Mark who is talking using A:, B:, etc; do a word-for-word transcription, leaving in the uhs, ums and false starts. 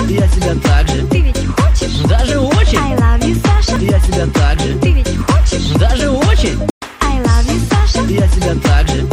A: Саша.
B: Я тебя также,
A: Ты ведь хочешь?
B: даже очень.
A: I love you, Саша.
B: Я тебя также,
A: Ты ведь хочешь?
B: даже очень.
A: I love you, Саша.
B: Я тебя также,